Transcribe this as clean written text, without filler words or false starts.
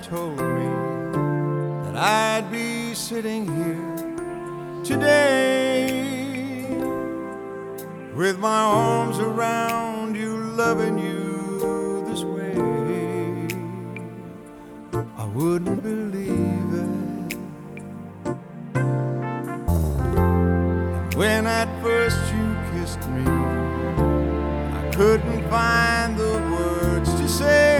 told me that I'd be sitting here today with my arms around you, loving you this way, I wouldn't believe it. When at first you kissed me, I couldn't find the words to say.